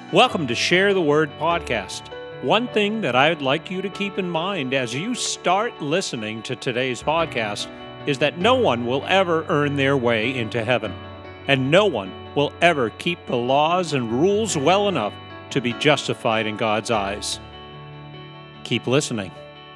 Welcome to Share the Word podcast. One thing that I'd like you to keep in mind as you start listening to today's podcast is that no one will ever earn their way into heaven, and no one will ever keep the laws and rules well enough to be justified in God's eyes. Keep listening.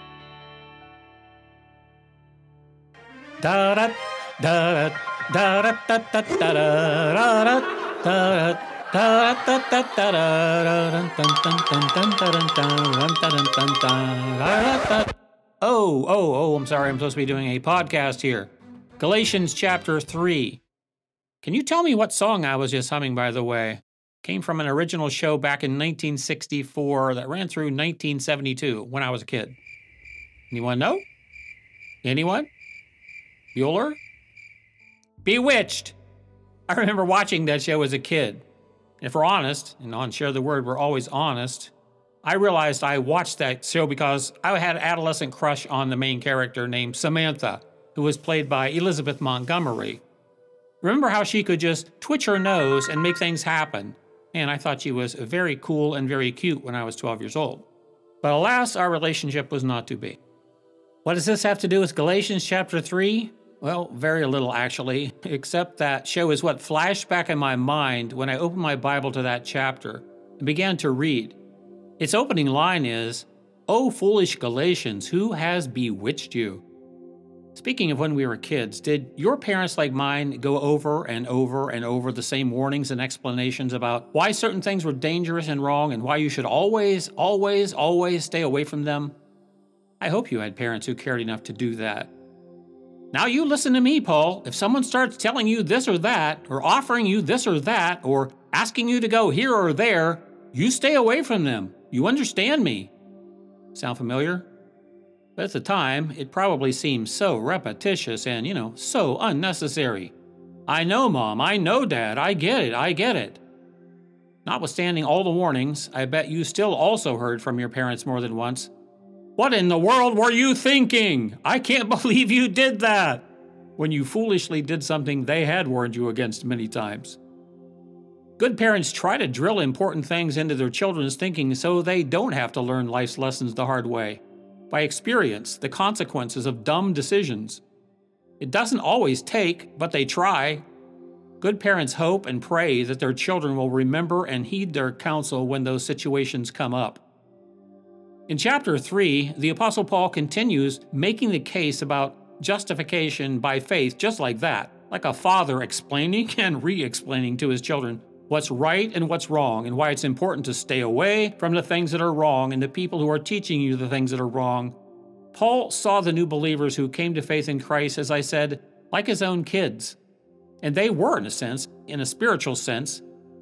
I'm sorry, I'm supposed to be doing a podcast here. Galatians chapter 3. Can you tell me what song I was just humming, by the way? Came from an original show back in 1964 that ran through 1972 when I was a kid. Anyone know? Anyone? Bueller? Bewitched! I remember watching that show as a kid. If we're honest, and on Share the Word, we're always honest, I realized I watched that show because I had an adolescent crush on the main character named Samantha, who was played by Elizabeth Montgomery. Remember how she could just twitch her nose and make things happen? And I thought she was very cool and very cute when I was 12 years old. But alas, our relationship was not to be. What does this have to do with Galatians chapter 3? Well, very little actually, except that show is what flashed back in my mind when I opened my Bible to that chapter and began to read. Its opening line is, "O foolish Galatians, who has bewitched you?" Speaking of when we were kids, did your parents like mine go over and over and over the same warnings and explanations about why certain things were dangerous and wrong and why you should always stay away from them? I hope you had parents who cared enough to do that. Now you listen to me, Paul. If someone starts telling you this or that, or offering you this or that, or asking you to go here or there, you stay away from them. You understand me? Sound familiar? But at the time, it probably seemed so repetitious and, so unnecessary. I know, Mom. I know, Dad. I get it. Notwithstanding all the warnings, I bet you still also heard from your parents more than once. What in the world were you thinking? I can't believe you did that! When you foolishly did something they had warned you against many times. Good parents try to drill important things into their children's thinking so they don't have to learn life's lessons the hard way. By experience, the consequences of dumb decisions. It doesn't always take, but they try. Good parents hope and pray that their children will remember and heed their counsel when those situations come up. In chapter 3, the Apostle Paul continues making the case about justification by faith just like that, like a father explaining and re-explaining to his children what's right and what's wrong and why it's important to stay away from the things that are wrong and the people who are teaching you the things that are wrong. Paul saw the new believers who came to faith in Christ, as I said, like his own kids. And they were, in a sense, in a spiritual sense.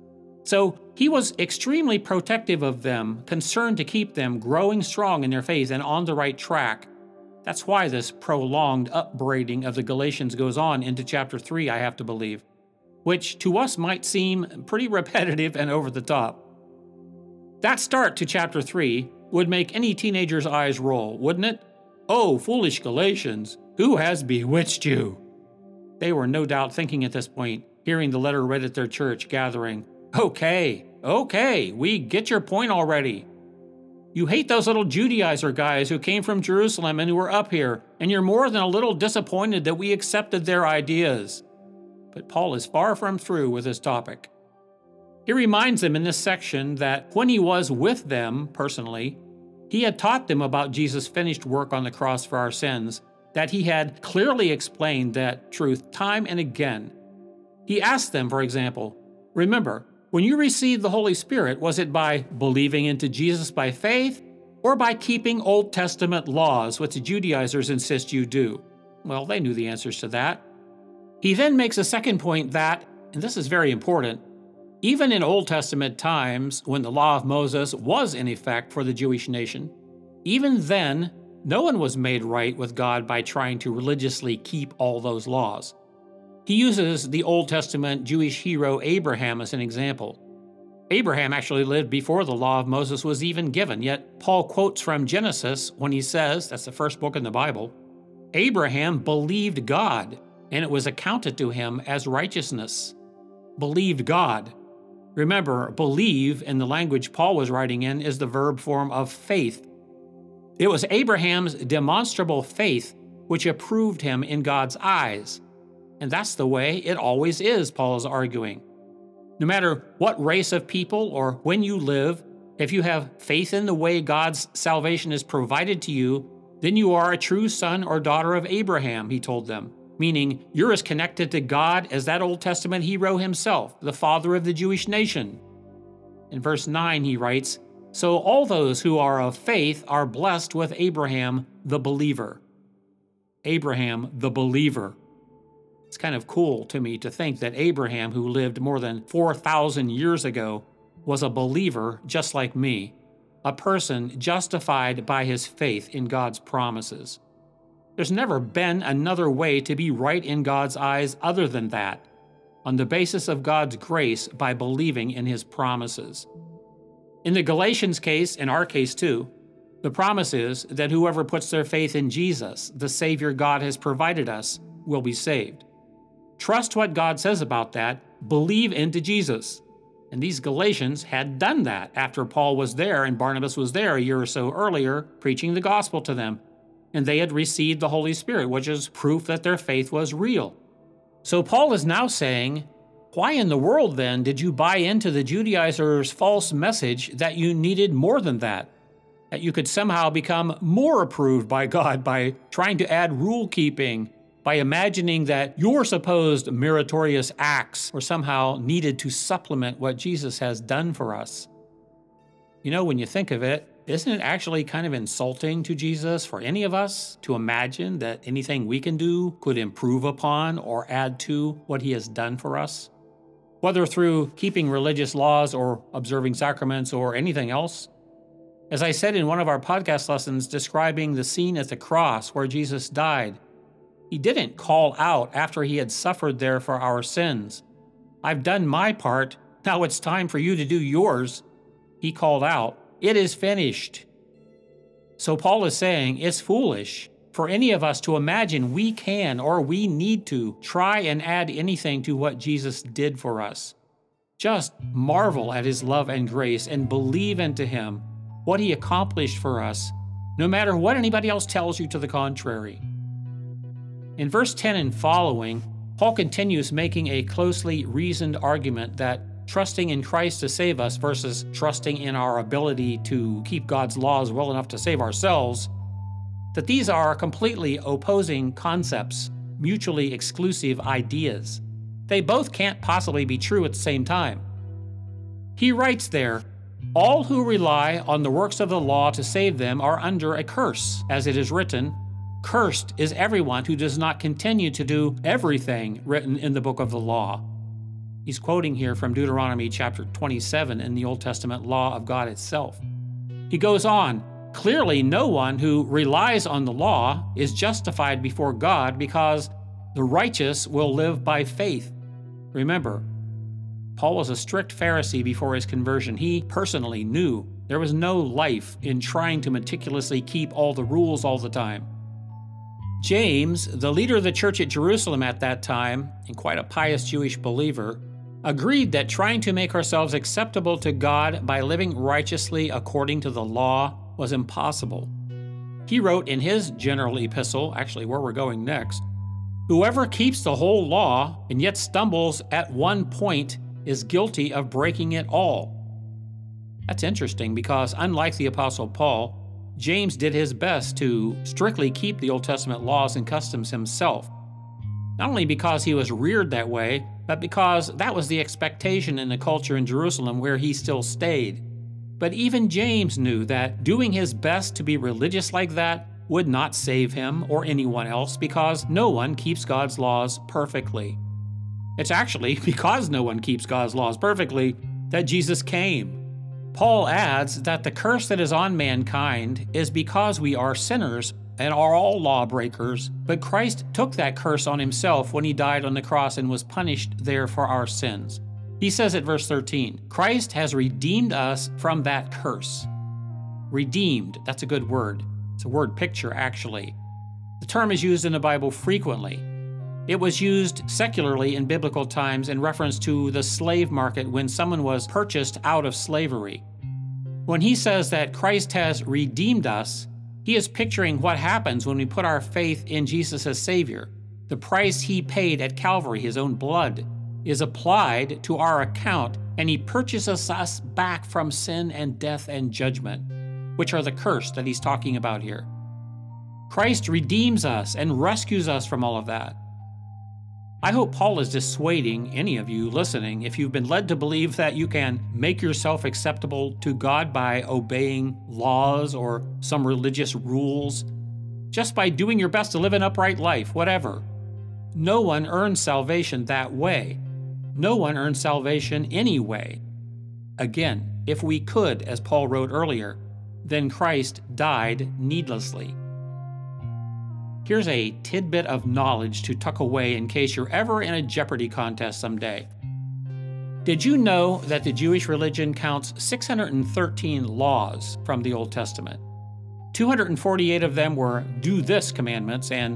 So he was extremely protective of them, concerned to keep them growing strong in their faith and on the right track. That's why this prolonged upbraiding of the Galatians goes on into chapter 3, I have to believe, which to us might seem pretty repetitive and over the top. That start to chapter 3 would make any teenager's eyes roll, wouldn't it? Oh, foolish Galatians, who has bewitched you? They were no doubt thinking at this point, hearing the letter read at their church gathering, Okay, we get your point already. You hate those little Judaizer guys who came from Jerusalem and who were up here, and you're more than a little disappointed that we accepted their ideas. But Paul is far from through with his topic. He reminds them in this section that when he was with them personally, he had taught them about Jesus' finished work on the cross for our sins, that he had clearly explained that truth time and again. He asked them, for example, remember, when you received the Holy Spirit, was it by believing into Jesus by faith or by keeping Old Testament laws, which the Judaizers insist you do? Well, they knew the answers to that. He then makes a second point that, and this is very important, even in Old Testament times when the law of Moses was in effect for the Jewish nation, even then, no one was made right with God by trying to religiously keep all those laws. He uses the Old Testament Jewish hero Abraham as an example. Abraham actually lived before the law of Moses was even given, yet Paul quotes from Genesis when he says, that's the first book in the Bible, Abraham believed God, and it was accounted to him as righteousness. Believed God. Remember, believe in the language Paul was writing in is the verb form of faith. It was Abraham's demonstrable faith which approved him in God's eyes. And that's the way it always is, Paul is arguing. No matter what race of people or when you live, if you have faith in the way God's salvation is provided to you, then you are a true son or daughter of Abraham, he told them, meaning you're as connected to God as that Old Testament hero himself, the father of the Jewish nation. In verse 9, he writes, "So all those who are of faith are blessed with Abraham the believer." Abraham the believer. It's kind of cool to me to think that Abraham, who lived more than 4,000 years ago, was a believer just like me, a person justified by his faith in God's promises. There's never been another way to be right in God's eyes other than that, on the basis of God's grace by believing in his promises. In the Galatians case, in our case too, the promise is that whoever puts their faith in Jesus, the Savior God has provided us, will be saved. Trust what God says about that, believe into Jesus. And these Galatians had done that after Paul was there and Barnabas was there a year or so earlier preaching the gospel to them. And they had received the Holy Spirit, which is proof that their faith was real. So Paul is now saying, why in the world then did you buy into the Judaizers' false message that you needed more than that? That you could somehow become more approved by God by trying to add rule keeping, by imagining that your supposed meritorious acts were somehow needed to supplement what Jesus has done for us. You know, when you think of it, isn't it actually kind of insulting to Jesus for any of us to imagine that anything we can do could improve upon or add to what he has done for us? Whether through keeping religious laws or observing sacraments or anything else? As I said in one of our podcast lessons describing the scene at the cross where Jesus died, he didn't call out after he had suffered there for our sins, "I've done my part, now it's time for you to do yours." He called out, "It is finished." So Paul is saying it's foolish for any of us to imagine we can or we need to try and add anything to what Jesus did for us. Just marvel at his love and grace and believe into him, what he accomplished for us, no matter what anybody else tells you to the contrary. In verse 10 and following, Paul continues making a closely reasoned argument that trusting in Christ to save us versus trusting in our ability to keep God's laws well enough to save ourselves, that these are completely opposing concepts, mutually exclusive ideas. They both can't possibly be true at the same time. He writes there, "All who rely on the works of the law to save them are under a curse, as it is written, 'Cursed is everyone who does not continue to do everything written in the book of the law.'" He's quoting here from Deuteronomy chapter 27 in the Old Testament law of God itself. He goes on, "Clearly no one who relies on the law is justified before God because the righteous will live by faith." Remember, Paul was a strict Pharisee before his conversion. He personally knew there was no life in trying to meticulously keep all the rules all the time. James, the leader of the church at Jerusalem at that time, and quite a pious Jewish believer, agreed that trying to make ourselves acceptable to God by living righteously according to the law was impossible. He wrote in his general epistle, actually where we're going next, "Whoever keeps the whole law and yet stumbles at one point is guilty of breaking it all." That's interesting because unlike the Apostle Paul, James did his best to strictly keep the Old Testament laws and customs himself. Not only because he was reared that way, but because that was the expectation in the culture in Jerusalem where he still stayed. But even James knew that doing his best to be religious like that would not save him or anyone else because no one keeps God's laws perfectly. It's actually because no one keeps God's laws perfectly that Jesus came. Paul adds that the curse that is on mankind is because we are sinners and are all lawbreakers, but Christ took that curse on himself when he died on the cross and was punished there for our sins. He says at verse 13, "Christ has redeemed us from that curse." Redeemed, that's a good word. It's a word picture, actually. The term is used in the Bible frequently. It was used secularly in biblical times in reference to the slave market when someone was purchased out of slavery. When he says that Christ has redeemed us, he is picturing what happens when we put our faith in Jesus as Savior. The price he paid at Calvary, his own blood, is applied to our account, and he purchases us back from sin and death and judgment, which are the curse that he's talking about here. Christ redeems us and rescues us from all of that. I hope Paul is dissuading any of you listening if you've been led to believe that you can make yourself acceptable to God by obeying laws or some religious rules, just by doing your best to live an upright life, whatever. No one earns salvation that way. No one earns salvation anyway. Again, if we could, as Paul wrote earlier, then Christ died needlessly. Here's a tidbit of knowledge to tuck away in case you're ever in a Jeopardy contest someday. Did you know that the Jewish religion counts 613 laws from the Old Testament? 248 of them were do this commandments, and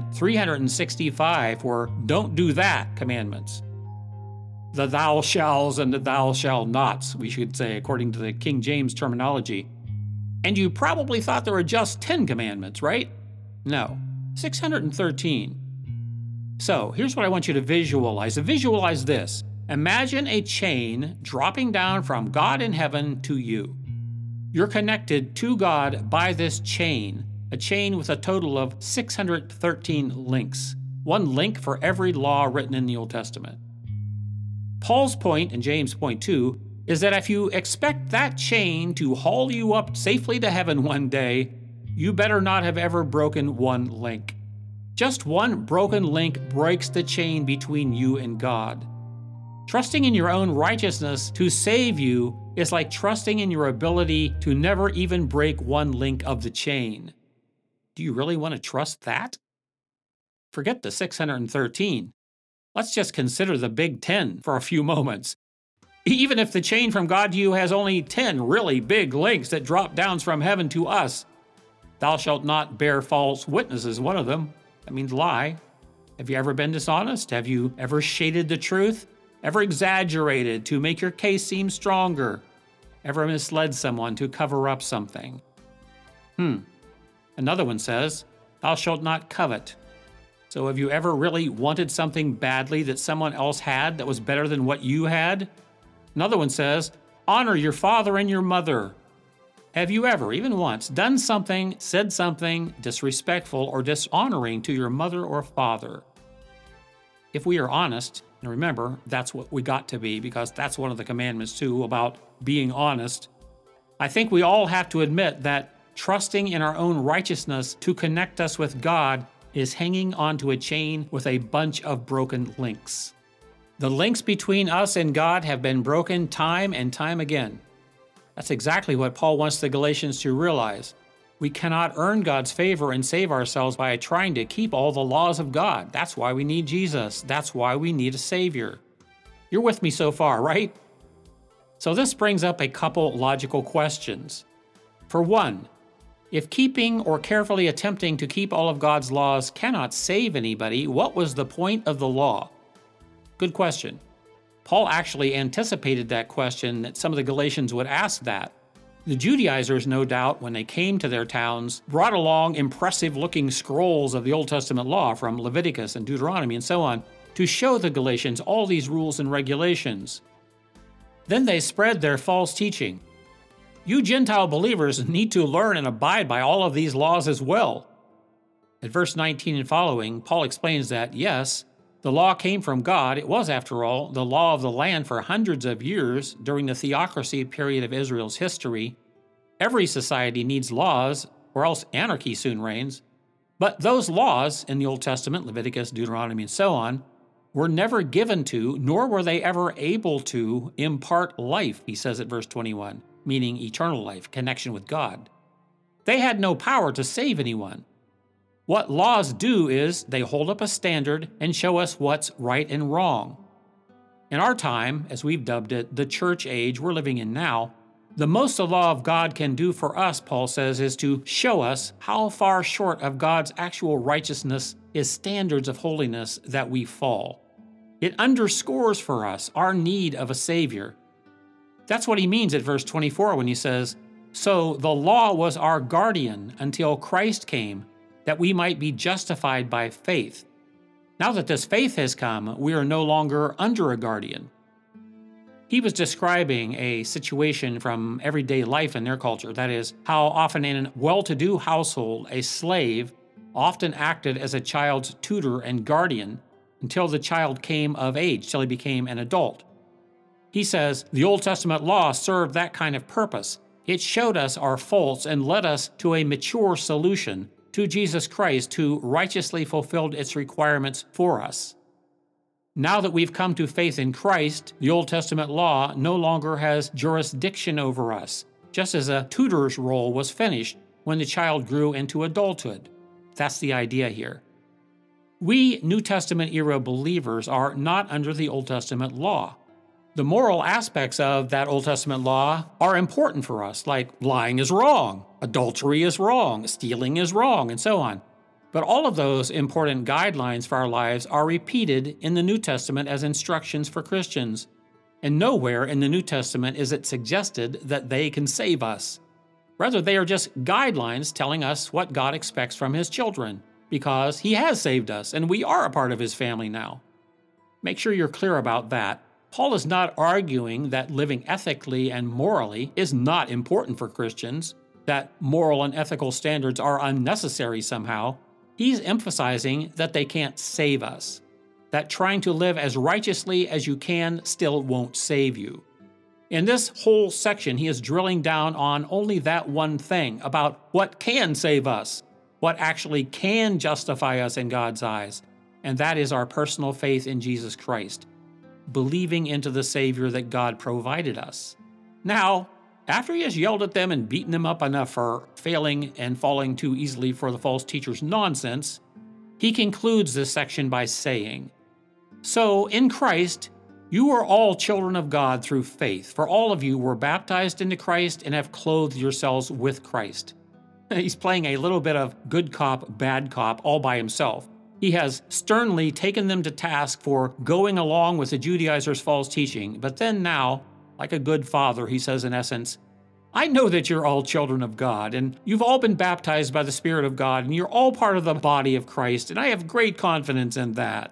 365 were don't do that commandments. The thou shalls and the thou shall nots, we should say, according to the King James terminology. And you probably thought there were just 10 commandments, right? No, 613. So here's what I want you to visualize. Visualize this. Imagine a chain dropping down from God in heaven to you. You're connected to God by this chain, a chain with a total of 613 links, one link for every law written in the Old Testament. Paul's point, and James' point too, is that if you expect that chain to haul you up safely to heaven one day, you better not have ever broken one link. Just one broken link breaks the chain between you and God. Trusting in your own righteousness to save you is like trusting in your ability to never even break one link of the chain. Do you really want to trust that? Forget the 613. Let's just consider the Big 10 for a few moments. Even if the chain from God to you has only 10 really big links that drop down from heaven to us, thou shalt not bear false witness is one of them. That means lie. Have you ever been dishonest? Have you ever shaded the truth? Ever exaggerated to make your case seem stronger? Ever misled someone to cover up something? Another one says, thou shalt not covet. So have you ever really wanted something badly that someone else had that was better than what you had? Another one says, honor your father and your mother. Have you ever, even once, done something, said something disrespectful or dishonoring to your mother or father? If we are honest, and remember, that's what we got to be because that's one of the commandments too, about being honest, I think we all have to admit that trusting in our own righteousness to connect us with God is hanging onto a chain with a bunch of broken links. The links between us and God have been broken time and time again. That's exactly what Paul wants the Galatians to realize. We cannot earn God's favor and save ourselves by trying to keep all the laws of God. That's why we need Jesus. That's why we need a Savior. You're with me so far, right? So this brings up a couple logical questions. For one, if keeping or carefully attempting to keep all of God's laws cannot save anybody, what was the point of the law? Good question. Paul actually anticipated that question, that some of the Galatians would ask that. The Judaizers, no doubt, when they came to their towns, brought along impressive-looking scrolls of the Old Testament law from Leviticus and Deuteronomy and so on to show the Galatians all these rules and regulations. Then they spread their false teaching. You Gentile believers need to learn and abide by all of these laws as well. At verse 19 and following, Paul explains that, yes, the law came from God. It was, after all, the law of the land for hundreds of years during the theocracy period of Israel's history. Every society needs laws, or else anarchy soon reigns. But those laws in the Old Testament, Leviticus, Deuteronomy, and so on, were never given to, nor were they ever able to, impart life, he says at verse 21, meaning eternal life, connection with God. They had no power to save anyone. What laws do is they hold up a standard and show us what's right and wrong. In our time, as we've dubbed it, the church age we're living in now, The most the law of God can do for us, Paul says, is to show us how far short of God's actual righteousness, his standards of holiness, that we fall. It underscores for us our need of a Savior. That's what he means at verse 24 when he says, "So the law was our guardian until Christ came, that we might be justified by faith. Now that this faith has come, we are no longer under a guardian." He was describing a situation from everyday life in their culture. That is, how often in a well-to-do household, a slave often acted as a child's tutor and guardian until the child came of age, till he became an adult. He says, the Old Testament law served that kind of purpose. It showed us our faults and led us to a mature solution, to Jesus Christ, who righteously fulfilled its requirements for us. Now that we've come to faith in Christ, the Old Testament law no longer has jurisdiction over us, just as a tutor's role was finished when the child grew into adulthood. That's the idea here. We New Testament era believers are not under the Old Testament law. The moral aspects of that Old Testament law are important for us, like lying is wrong, adultery is wrong, stealing is wrong, and so on. But all of those important guidelines for our lives are repeated in the New Testament as instructions for Christians. And nowhere in the New Testament is it suggested that they can save us. Rather, they are just guidelines telling us what God expects from His children, because He has saved us and we are a part of His family now. Make sure you're clear about that. Paul is not arguing that living ethically and morally is not important for Christians, that moral and ethical standards are unnecessary somehow. He's emphasizing that they can't save us, that trying to live as righteously as you can still won't save you. In this whole section, he is drilling down on only that one thing about what can save us, what actually can justify us in God's eyes, and that is our personal faith in Jesus Christ, believing into the Savior that God provided us. Now, after he has yelled at them and beaten them up enough for failing and falling too easily for the false teacher's nonsense, he concludes this section by saying, "So, in Christ, you are all children of God through faith, for all of you were baptized into Christ and have clothed yourselves with Christ." He's playing a little bit of good cop, bad cop all by himself. He has sternly taken them to task for going along with the Judaizers' false teaching, but then now, like a good father, he says in essence, "I know that you're all children of God, and you've all been baptized by the Spirit of God, and you're all part of the body of Christ, and I have great confidence in that."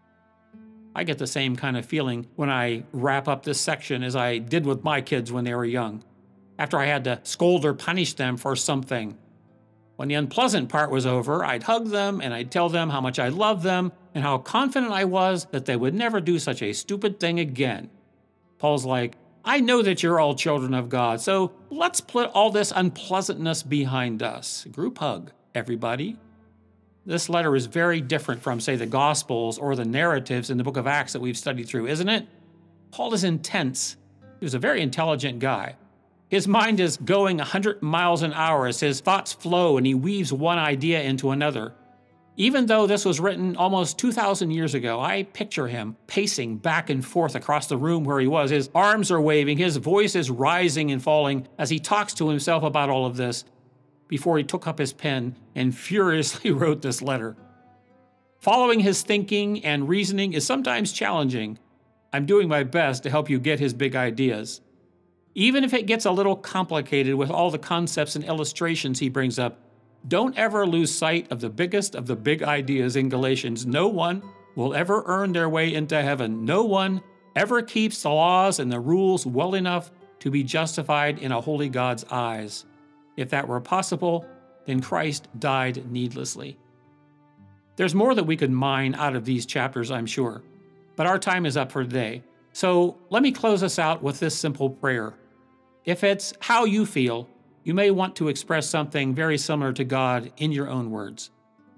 I get the same kind of feeling when I wrap up this section as I did with my kids when they were young, after I had to scold or punish them for something. When the unpleasant part was over, I'd hug them and I'd tell them how much I loved them and how confident I was that they would never do such a stupid thing again. Paul's like, "I know that you're all children of God, so let's put all this unpleasantness behind us." Group hug, everybody. This letter is very different from, say, the Gospels or the narratives in the book of Acts that we've studied through, isn't it? Paul is intense. He was a very intelligent guy. His mind is going 100 miles an hour as his thoughts flow and he weaves one idea into another. Even though this was written almost 2,000 years ago, I picture him pacing back and forth across the room where he was. His arms are waving, his voice is rising and falling as he talks to himself about all of this before he took up his pen and furiously wrote this letter. Following his thinking and reasoning is sometimes challenging. I'm doing my best to help you get his big ideas. Even if it gets a little complicated with all the concepts and illustrations he brings up, don't ever lose sight of the biggest of the big ideas in Galatians. No one will ever earn their way into heaven. No one ever keeps the laws and the rules well enough to be justified in a holy God's eyes. If that were possible, then Christ died needlessly. There's more that we could mine out of these chapters, I'm sure, but our time is up for today. So let me close us out with this simple prayer. If it's how you feel, you may want to express something very similar to God in your own words.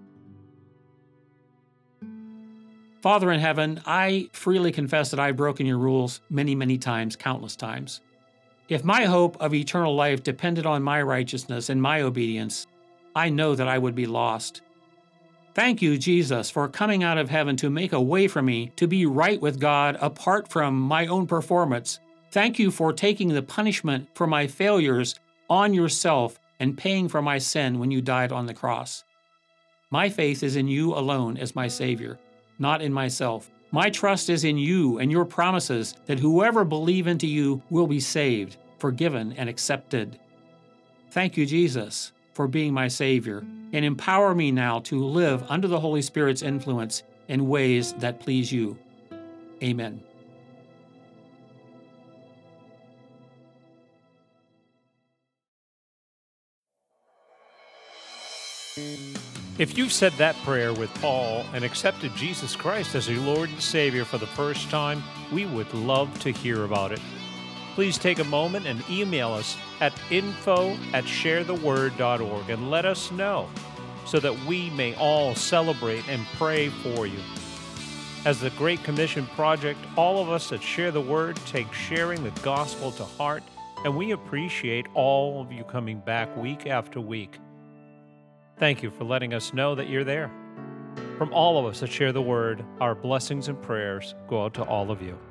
Father in heaven, I freely confess that I've broken your rules many, many times, countless times. If my hope of eternal life depended on my righteousness and my obedience, I know that I would be lost. Thank you, Jesus, for coming out of heaven to make a way for me to be right with God apart from my own performance, Thank you for taking the punishment for my failures on yourself and paying for my sin when you died on the cross. My faith is in you alone as my Savior, not in myself. My trust is in you and your promises that whoever believes into you will be saved, forgiven, and accepted. Thank you, Jesus, for being my Savior, and empower me now to live under the Holy Spirit's influence in ways that please you. Amen. If you've said that prayer with Paul and accepted Jesus Christ as your Lord and Savior for the first time, we would love to hear about it. Please take a moment and email us at info@sharetheword.org and let us know so that we may all celebrate and pray for you. As the Great Commission Project, all of us at Share the Word take sharing the gospel to heart, and we appreciate all of you coming back week after week. Thank you for letting us know that you're there. From all of us that Share the Word, our blessings and prayers go out to all of you.